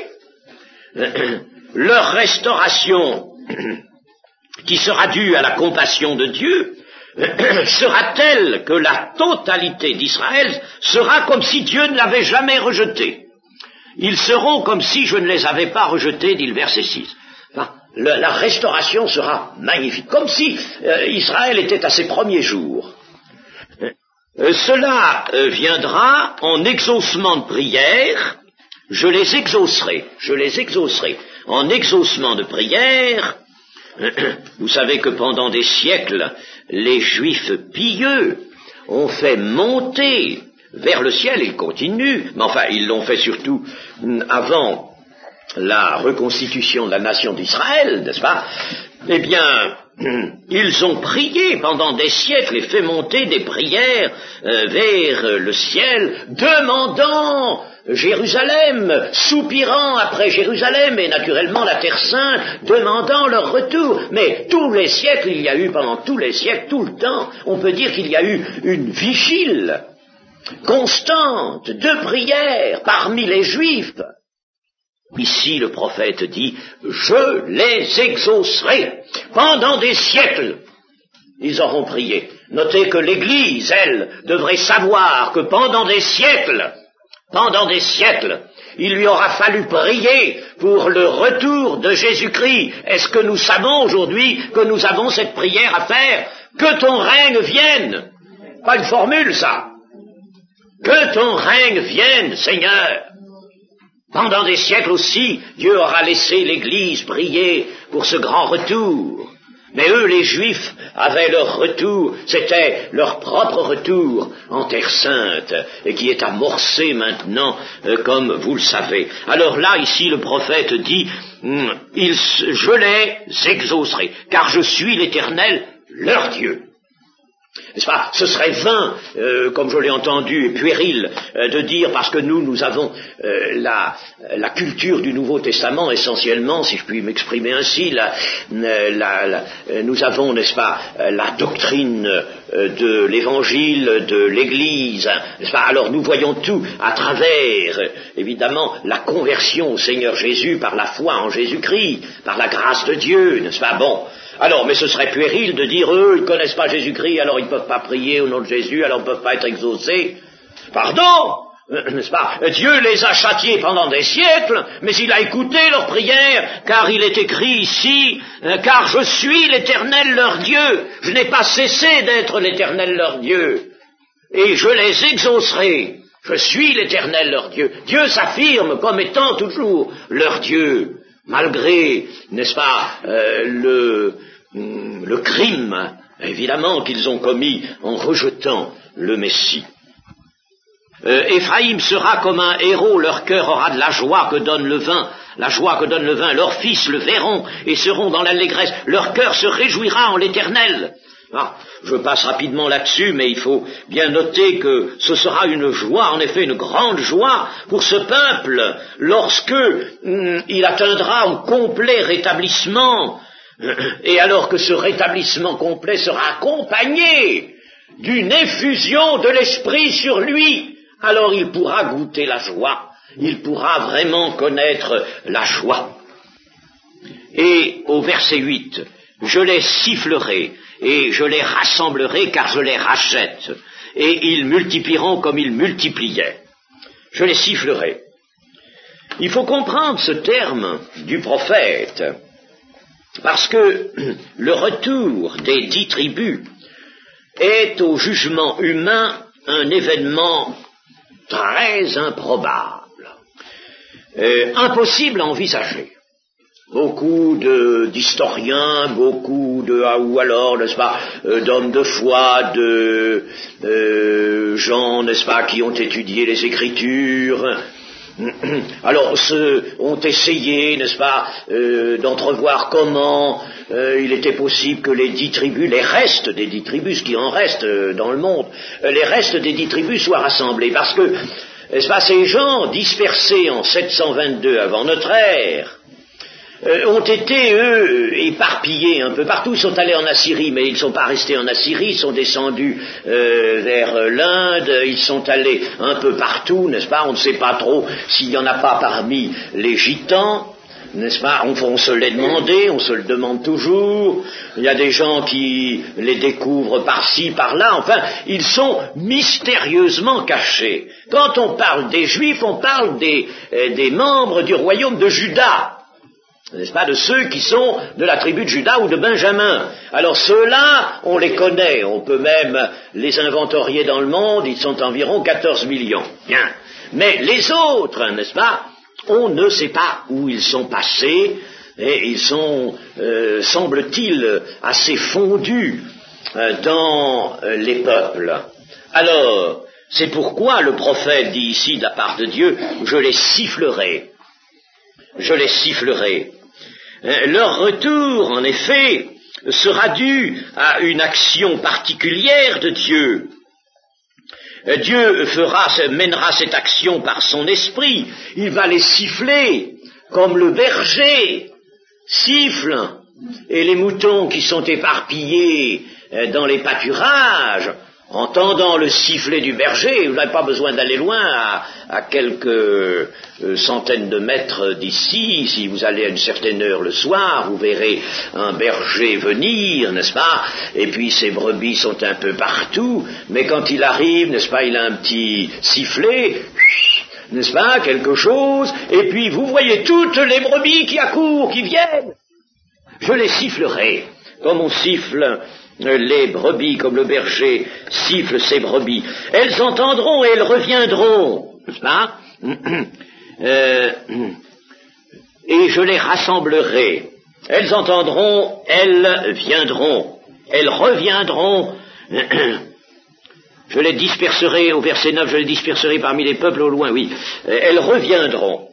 leur restauration, qui sera due à la compassion de Dieu, sera telle que la totalité d'Israël sera comme si Dieu ne l'avait jamais rejeté. Ils seront comme si je ne les avais pas rejetés, dit le verset six. Enfin, le, la restauration sera magnifique, comme si euh, Israël était à ses premiers jours. Euh, cela euh, viendra en exaucement de prière, je les exaucerai, je les exaucerai. En exaucement de prière, vous savez que pendant des siècles, les Juifs pieux ont fait monter vers le ciel, ils continuent, mais enfin, ils l'ont fait surtout avant la reconstitution de la nation d'Israël, n'est-ce pas? Eh bien, ils ont prié pendant des siècles et fait monter des prières euh, vers le ciel, demandant Jérusalem, soupirant après Jérusalem et naturellement la Terre Sainte, demandant leur retour. Mais tous les siècles, il y a eu, pendant tous les siècles, tout le temps, on peut dire qu'il y a eu une vigile constante de prières parmi les Juifs. Ici, le prophète dit, je les exaucerai. Pendant des siècles, ils auront prié. Notez que l'Église, elle, devrait savoir que pendant des siècles, pendant des siècles, il lui aura fallu prier pour le retour de Jésus-Christ. Est-ce que nous savons aujourd'hui que nous avons cette prière à faire? Que ton règne vienne. Pas une formule, ça. Que ton règne vienne, Seigneur. Pendant des siècles aussi, Dieu aura laissé l'Église prier pour ce grand retour. Mais eux, les Juifs, avaient leur retour, c'était leur propre retour en Terre Sainte, et qui est amorcé maintenant, euh, comme vous le savez. Alors là, ici, le prophète dit, hum, il, je les exaucerai, car je suis l'Éternel, leur Dieu. N'est-ce pas? Ce serait vain, euh, comme je l'ai entendu, et puéril, euh, de dire, parce que nous, nous avons euh, la, la culture du Nouveau Testament, essentiellement, si je puis m'exprimer ainsi, la, la, la, nous avons, n'est-ce pas, la doctrine euh, de l'Évangile, de l'Église, n'est-ce pas? Alors nous voyons tout à travers, euh, évidemment, la conversion au Seigneur Jésus par la foi en Jésus-Christ, par la grâce de Dieu, n'est-ce pas? Bon. Alors, mais ce serait puéril de dire, eux, ils ne connaissent pas Jésus-Christ, alors ils ne peuvent pas prier au nom de Jésus, alors ils ne peuvent pas être exaucés. Pardon, euh, n'est-ce pas? Dieu les a châtiés pendant des siècles, mais il a écouté leurs prières, car il est écrit ici, euh, car je suis l'Éternel leur Dieu, je n'ai pas cessé d'être l'Éternel leur Dieu, et je les exaucerai. Je suis l'Éternel leur Dieu. Dieu s'affirme comme étant toujours leur Dieu. Malgré, n'est-ce pas, euh, le, le crime, évidemment, qu'ils ont commis en rejetant le Messie. Euh, Éphraïm sera comme un héros, leur cœur aura de la joie que donne le vin, la joie que donne le vin, leurs fils le verront et seront dans l'allégresse, leur cœur se réjouira en l'Éternel. Ah, je passe rapidement là-dessus, mais il faut bien noter que ce sera une joie, en effet une grande joie pour ce peuple, lorsque hum, il atteindra un complet rétablissement, et alors que ce rétablissement complet sera accompagné d'une effusion de l'Esprit sur lui, alors il pourra goûter la joie, il pourra vraiment connaître la joie. Et au verset huit, je les sifflerai, et je les rassemblerai car je les rachète, et ils multiplieront comme ils multipliaient. Je les sifflerai. Il faut comprendre ce terme du prophète, parce que le retour des dix tribus est au jugement humain un événement très improbable, euh, impossible à envisager. Beaucoup de, d'historiens, beaucoup de, ah, ou alors, n'est-ce pas, euh, d'hommes de foi, de euh, gens, n'est-ce pas, qui ont étudié les Écritures, alors ceux ont essayé, n'est-ce pas, euh, d'entrevoir comment euh, il était possible que les dix tribus, les restes des dix tribus, ce qui en reste euh, dans le monde, euh, les restes des dix tribus soient rassemblés, parce que, n'est-ce pas, ces gens dispersés en sept cent vingt-deux avant notre ère, Euh, ont été, eux, éparpillés un peu partout. Ils sont allés en Assyrie, mais ils ne sont pas restés en Assyrie, ils sont descendus euh, vers l'Inde, ils sont allés un peu partout, n'est-ce pas? On ne sait pas trop s'il n'y en a pas parmi les gitans, n'est-ce pas? On, on se l'est demandé, on se le demande toujours. Il y a des gens qui les découvrent par-ci, par-là. Enfin, ils sont mystérieusement cachés. Quand on parle des Juifs, on parle des, euh, des membres du royaume de Juda, n'est-ce pas, de ceux qui sont de la tribu de Juda ou de Benjamin. Alors ceux-là, on les connaît, on peut même les inventorier dans le monde, ils sont environ quatorze millions. Bien. Mais les autres, n'est-ce pas, on ne sait pas où ils sont passés, et ils sont, euh, semble-t-il, assez fondus euh, dans euh, les peuples. Alors, c'est pourquoi le prophète dit ici de la part de Dieu, je les sifflerai. Je les sifflerai. Leur retour, en effet, sera dû à une action particulière de Dieu. Dieu fera, mènera cette action par son esprit. Il va les siffler comme le berger siffle. Et les moutons qui sont éparpillés dans les pâturages, entendant le sifflet du berger, vous n'avez pas besoin d'aller loin, à, à quelques euh, centaines de mètres d'ici, si vous allez à une certaine heure le soir, vous verrez un berger venir, n'est-ce pas, et puis ses brebis sont un peu partout, mais quand il arrive, n'est-ce pas, il a un petit sifflet, n'est-ce pas, quelque chose, et puis vous voyez toutes les brebis qui accourent, qui viennent. Je les sifflerai, comme on siffle les brebis, comme le berger siffle ses brebis. Elles entendront et elles reviendront, n'est-ce pas? euh, Et je les rassemblerai. Elles entendront, elles viendront. Elles reviendront. Je les disperserai, au verset neuf, je les disperserai parmi les peuples au loin, oui. Elles reviendront.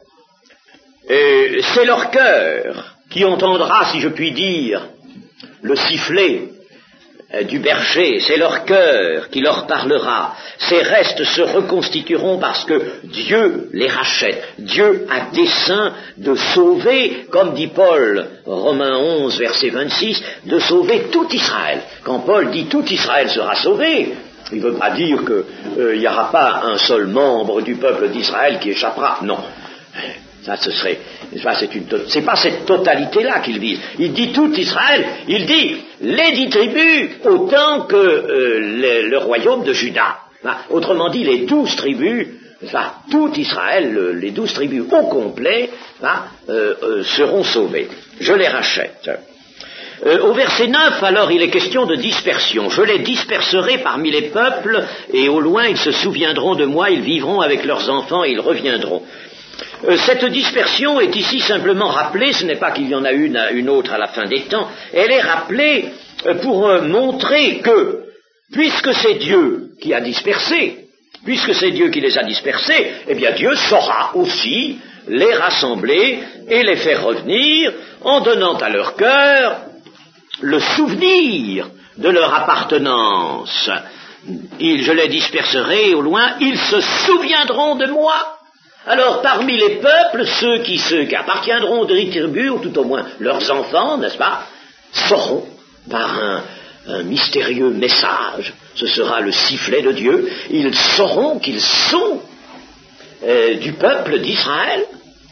Euh, c'est leur cœur qui entendra, si je puis dire, le sifflet euh, du berger, c'est leur cœur qui leur parlera. Ces restes se reconstitueront parce que Dieu les rachète. Dieu a dessein de sauver, comme dit Paul, Romains onze, verset vingt-six, de sauver tout Israël. Quand Paul dit tout Israël sera sauvé, il ne veut pas dire qu'il n'y euh, aura pas un seul membre du peuple d'Israël qui échappera. Non. Ça, ce serait, c'est une, c'est pas cette totalité-là qu'il vise. Il dit tout Israël, il dit les dix tribus autant que euh, le, le royaume de Juda. Hein, autrement dit, les douze tribus, hein, tout Israël, le, les douze tribus au complet, hein, euh, euh, seront sauvés. Je les rachète. Euh, au verset neuf, alors, il est question de dispersion. Je les disperserai parmi les peuples, et au loin ils se souviendront de moi, ils vivront avec leurs enfants et ils reviendront. Euh, cette dispersion est ici simplement rappelée, ce n'est pas qu'il y en a une, une autre à la fin des temps, elle est rappelée euh, pour euh, montrer que, puisque c'est Dieu qui a dispersé, puisque c'est Dieu qui les a dispersés, eh bien Dieu saura aussi les rassembler et les faire revenir en donnant à leur cœur le souvenir de leur appartenance. Il, je les disperserai au loin, ils se souviendront de moi. Alors, parmi les peuples, ceux qui, ceux qui appartiendront de tribu, ou tout au moins leurs enfants, n'est-ce pas, sauront par un, un mystérieux message, ce sera le sifflet de Dieu, ils sauront qu'ils sont euh, du peuple d'Israël,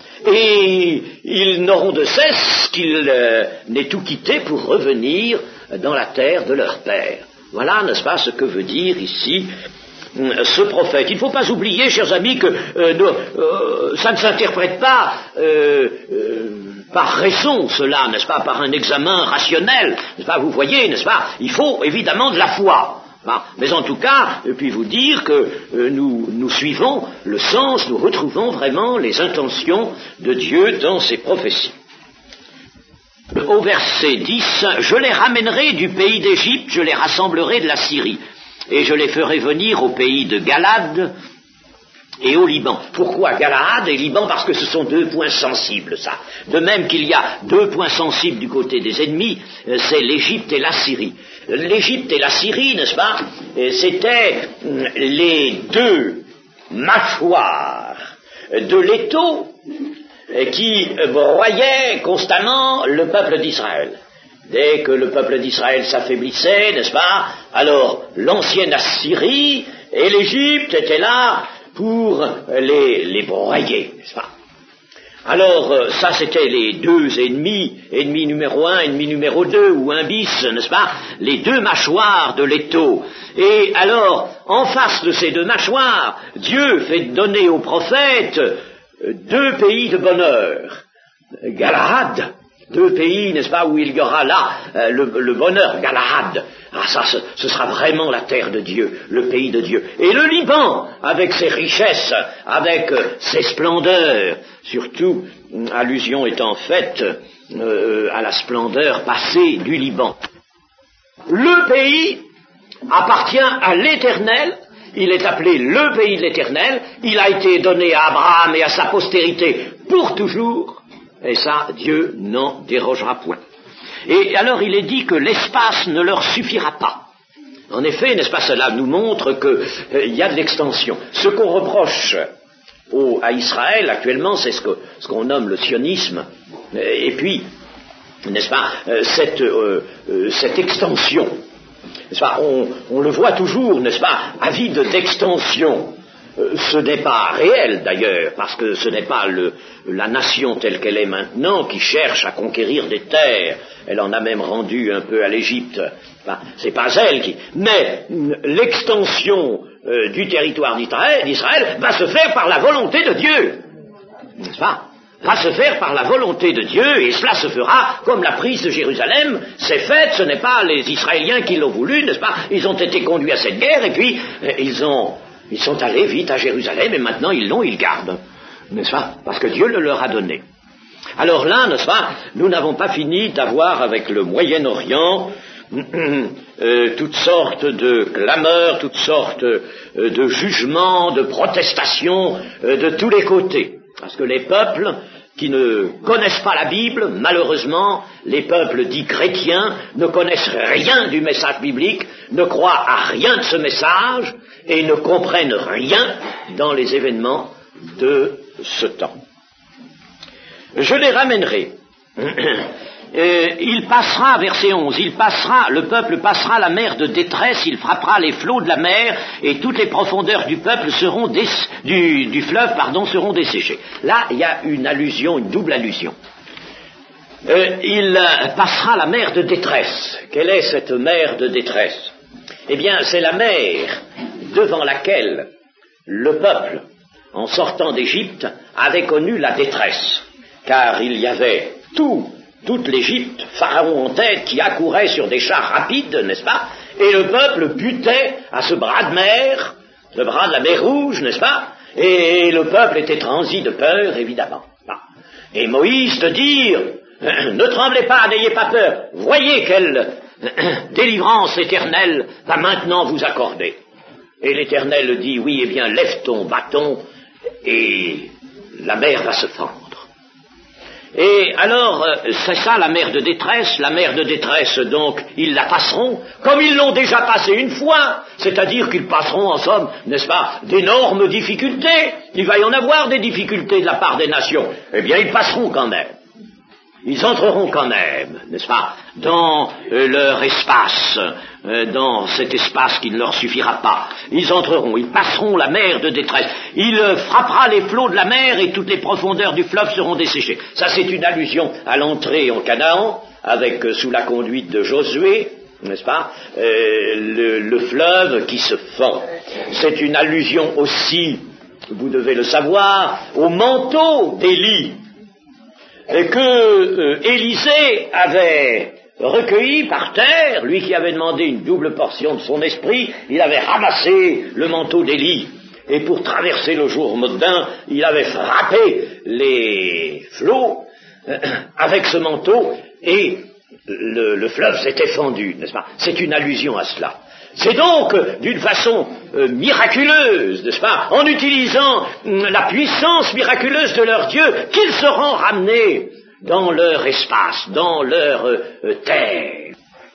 et ils n'auront de cesse qu'ils euh, n'aient tout quitté pour revenir dans la terre de leur père. Voilà, n'est-ce pas, ce que veut dire ici ce prophète. Il ne faut pas oublier, chers amis, que euh, nous, euh, ça ne s'interprète pas euh, euh, par raison, cela, n'est-ce pas, par un examen rationnel, n'est-ce pas, vous voyez, n'est-ce pas, il faut évidemment de la foi. Hein, mais en tout cas, je puis vous dire que euh, nous, nous suivons le sens, nous retrouvons vraiment les intentions de Dieu dans ses prophéties. Au verset dix, « Je les ramènerai du pays d'Égypte, je les rassemblerai de la Syrie, et je les ferai venir au pays de Galade et au Liban. » Pourquoi Galade et Liban? Parce que ce sont deux points sensibles, ça. De même qu'il y a deux points sensibles du côté des ennemis, c'est l'Égypte et la Syrie. L'Égypte et la Syrie, n'est-ce pas, c'était les deux mâchoires de l'étau qui broyait constamment le peuple d'Israël. Dès que le peuple d'Israël s'affaiblissait, n'est-ce pas, alors l'ancienne Assyrie et l'Égypte étaient là pour les, les broyer, n'est-ce pas. Alors ça c'était les deux ennemis, ennemi numéro un, ennemi numéro deux, ou un bis, n'est-ce pas, les deux mâchoires de l'étau. Et alors, en face de ces deux mâchoires, Dieu fait donner aux prophètes deux pays de bonheur. Galahad, deux pays, n'est-ce pas, où il y aura là euh, le, le bonheur, Galahad. Ah, ça, ce, ce sera vraiment la terre de Dieu, le pays de Dieu. Et le Liban, avec ses richesses, avec euh, ses splendeurs, surtout, allusion étant faite euh, à la splendeur passée du Liban. Le pays appartient à l'Éternel. Il est appelé le pays de l'Éternel, il a été donné à Abraham et à sa postérité pour toujours, et ça, Dieu n'en dérogera point. Et alors il est dit que l'espace ne leur suffira pas. En effet, n'est-ce pas, cela nous montre qu'il euh, y a de l'extension. Ce qu'on reproche au, à Israël actuellement, c'est ce, que, ce qu'on nomme le sionisme, et puis, n'est-ce pas, euh, cette, euh, euh, cette extension. N'est-ce pas, on, on le voit toujours, n'est-ce pas, avide d'extension. Euh, ce n'est pas réel d'ailleurs, parce que ce n'est pas le, la nation telle qu'elle est maintenant qui cherche à conquérir des terres. Elle en a même rendu un peu à l'Égypte. Enfin, c'est pas elle qui. Mais l'extension euh, du territoire d'Israël, d'Israël va se faire par la volonté de Dieu, n'est-ce pas? Va se faire par la volonté de Dieu, et cela se fera comme la prise de Jérusalem s'est faite. Ce n'est pas les Israéliens qui l'ont voulu, n'est-ce pas? Ils ont été conduits à cette guerre, et puis euh, ils ont, ils sont allés vite à Jérusalem, et maintenant ils l'ont, ils gardent, n'est-ce pas? Parce que Dieu le leur a donné. Alors là, n'est-ce pas, nous n'avons pas fini d'avoir avec le Moyen-Orient euh, toutes sortes de clameurs, toutes sortes euh, de jugements, de protestations euh, de tous les côtés. Parce que les peuples qui ne connaissent pas la Bible, malheureusement, les peuples dits chrétiens ne connaissent rien du message biblique, ne croient à rien de ce message et ne comprennent rien dans les événements de ce temps. Je les ramènerai. Euh, il passera, verset onze, il passera, le peuple passera la mer de détresse, il frappera les flots de la mer, et toutes les profondeurs du peuple seront des, du, du fleuve, pardon, seront desséchées. Là, il y a une allusion, une double allusion. Euh, il passera la mer de détresse. Quelle est cette mer de détresse? Eh bien, c'est la mer devant laquelle le peuple, en sortant d'Égypte, avait connu la détresse, car il y avait tout toute l'Égypte, Pharaon en tête, qui accourait sur des chars rapides, n'est-ce pas, et le peuple butait à ce bras de mer, le bras de la mer Rouge, n'est-ce pas, et le peuple était transi de peur, évidemment. Et Moïse te dit, ne tremblez pas, n'ayez pas peur, voyez quelle délivrance éternelle va maintenant vous accorder. Et l'Éternel dit, oui, eh bien, lève ton bâton, et la mer va se fendre. Et alors, c'est ça la mer de détresse. La mer de détresse, donc, ils la passeront, comme ils l'ont déjà passée une fois, c'est-à-dire qu'ils passeront, en somme, n'est-ce pas, d'énormes difficultés. Il va y en avoir des difficultés de la part des nations. Eh bien, ils passeront quand même. Ils entreront quand même, n'est-ce pas, dans euh, leur espace, euh, dans cet espace qui ne leur suffira pas. Ils entreront, ils passeront la mer de détresse. Il euh, frappera les flots de la mer et toutes les profondeurs du fleuve seront desséchées. Ça, c'est une allusion à l'entrée en Canaan, avec euh, sous la conduite de Josué, n'est-ce pas, euh, le, le fleuve qui se fend. C'est une allusion aussi, vous devez le savoir, au manteau d'Élie, et que euh, Élisée avait recueilli par terre, lui qui avait demandé une double portion de son esprit, il avait ramassé le manteau d'Élie, et pour traverser le jour maudin, il avait frappé les flots euh, avec ce manteau, et le, le fleuve s'était fendu, n'est-ce pas? C'est une allusion à cela. C'est donc d'une façon euh, miraculeuse, n'est-ce pas, en utilisant euh, la puissance miraculeuse de leur Dieu, qu'ils seront ramenés dans leur espace, dans leur euh, euh, terre.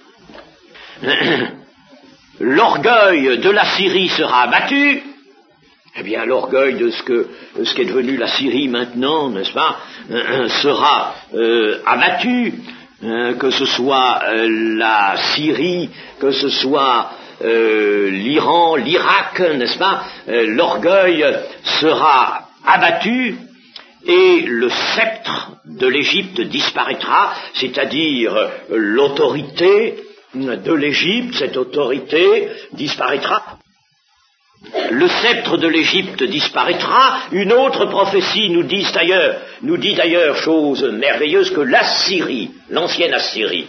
L'orgueil de la Syrie sera abattu. Eh bien, l'orgueil de ce que ce qui est devenu la Syrie maintenant, n'est-ce pas, euh, sera euh, abattu, euh, que ce soit euh, la Syrie, que ce soit Euh, l'Iran, l'Irak, n'est-ce pas, euh, l'orgueil sera abattu et le sceptre de l'Égypte disparaîtra, c'est-à-dire euh, l'autorité de l'Égypte, cette autorité disparaîtra. Le sceptre de l'Égypte disparaîtra. Une autre prophétie nous dit d'ailleurs, nous dit d'ailleurs chose merveilleuse, que l'Assyrie, l'ancienne Assyrie,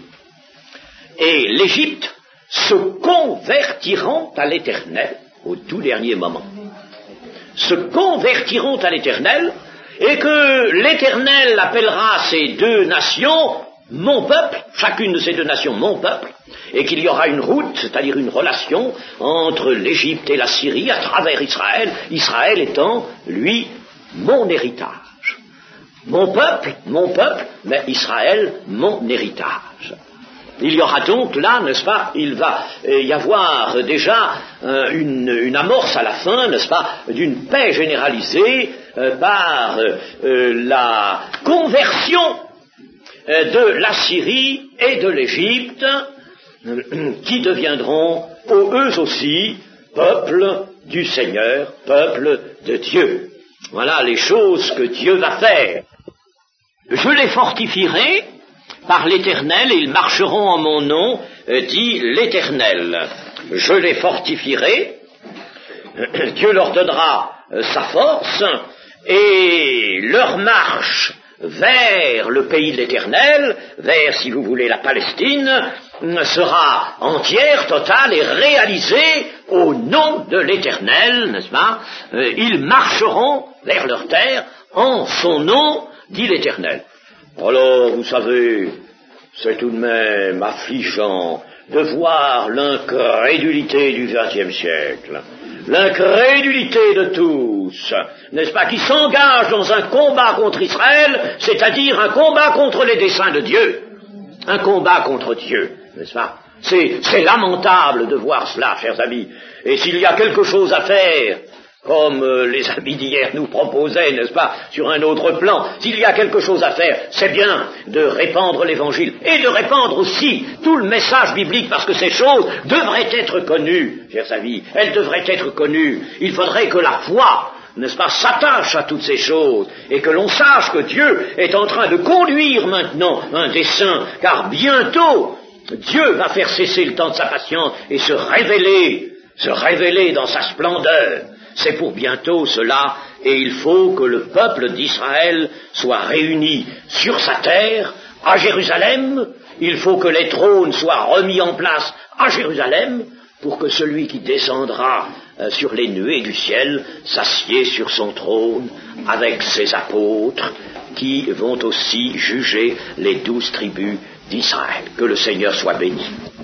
et l'Égypte se convertiront à l'Éternel au tout dernier moment. Se convertiront à l'Éternel, et que l'Éternel appellera ces deux nations mon peuple, chacune de ces deux nations mon peuple, et qu'il y aura une route, c'est-à-dire une relation entre l'Égypte et la Syrie à travers Israël, Israël étant, lui, mon héritage. Mon peuple, mon peuple, mais Israël, mon héritage. Il y aura donc là, n'est-ce pas, il va y avoir déjà euh, une, une amorce à la fin, n'est-ce pas, d'une paix généralisée euh, par euh, la conversion euh, de la Syrie et de l'Égypte, euh, qui deviendront eux aussi peuple du Seigneur, peuple de Dieu. Voilà les choses que Dieu va faire. Je les fortifierai par l'Éternel, et ils marcheront en mon nom, euh, dit l'Éternel. Je les fortifierai, Dieu leur donnera euh, sa force, et leur marche vers le pays de l'Éternel, vers, si vous voulez, la Palestine, sera entière, totale et réalisée au nom de l'Éternel, n'est-ce pas? euh, Ils marcheront vers leur terre en son nom, dit l'Éternel. Alors, vous savez, c'est tout de même affligeant de voir l'incrédulité du vingtième siècle, l'incrédulité de tous, n'est-ce pas, qui s'engagent dans un combat contre Israël, c'est-à-dire un combat contre les desseins de Dieu, un combat contre Dieu, n'est-ce pas? C'est, c'est lamentable de voir cela, chers amis, et s'il y a quelque chose à faire, comme euh, les amis d'hier nous proposaient, n'est-ce pas, sur un autre plan, s'il y a quelque chose à faire, c'est bien de répandre l'Évangile, et de répandre aussi tout le message biblique, parce que ces choses devraient être connues, chers amis, elles devraient être connues. Il faudrait que la foi, n'est-ce pas, s'attache à toutes ces choses, et que l'on sache que Dieu est en train de conduire maintenant un dessein, car bientôt, Dieu va faire cesser le temps de sa patience, et se révéler, se révéler dans sa splendeur. C'est pour bientôt cela, et il faut que le peuple d'Israël soit réuni sur sa terre, à Jérusalem. Il faut que les trônes soient remis en place à Jérusalem, pour que celui qui descendra euh, sur les nuées du ciel s'assied sur son trône avec ses apôtres, qui vont aussi juger les douze tribus d'Israël. Que le Seigneur soit béni.